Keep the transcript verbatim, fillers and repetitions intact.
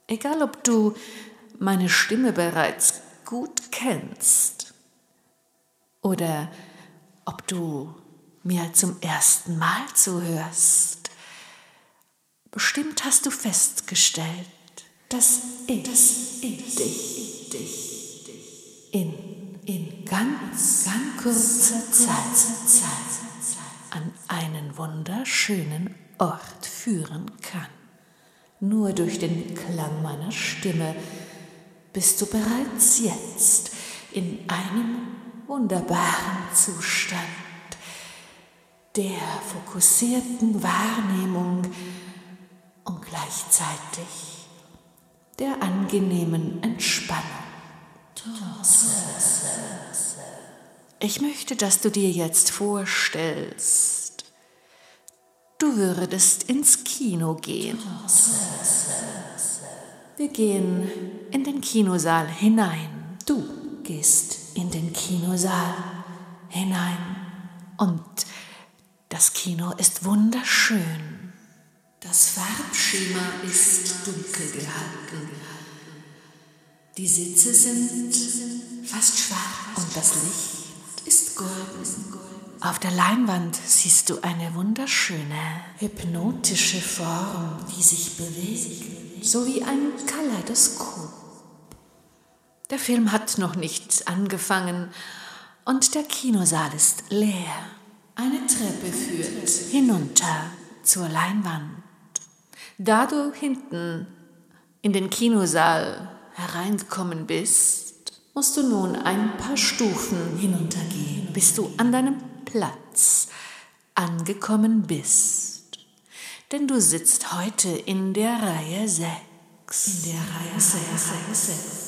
Egal, ob du meine Stimme bereits gut kennst oder ob du mir zum ersten Mal zuhörst, bestimmt hast du festgestellt, dass ich, dass ich dich, dich, dich in, in ganz, ganz kurzer Zeit, Zeit an einen wunderschönen Ort führen kann. Nur durch den Klang meiner Stimme bist du bereits jetzt in einem wunderbaren Zustand der fokussierten Wahrnehmung und gleichzeitig der angenehmen Entspannung. Ich möchte, dass du dir jetzt vorstellst, du würdest ins Kino gehen. Wir gehen in den Kinosaal hinein. Du gehst in den Kinosaal hinein und das Kino ist wunderschön. Das Farbschema ist dunkel gehalten. Die Sitze sind fast schwarz und das Licht ist golden. Auf der Leinwand siehst du eine wunderschöne, hypnotische Form, die sich bewegt, so wie ein Kaleidoskop. Der Film hat noch nicht angefangen und der Kinosaal ist leer. Eine Treppe führt hinunter zur Leinwand. Da du hinten in den Kinosaal hereingekommen bist, musst du nun ein paar Stufen hinuntergehen, bis du an deinem Platz angekommen bist. Denn du sitzt heute in der Reihe sechs. In der Reihe sechs.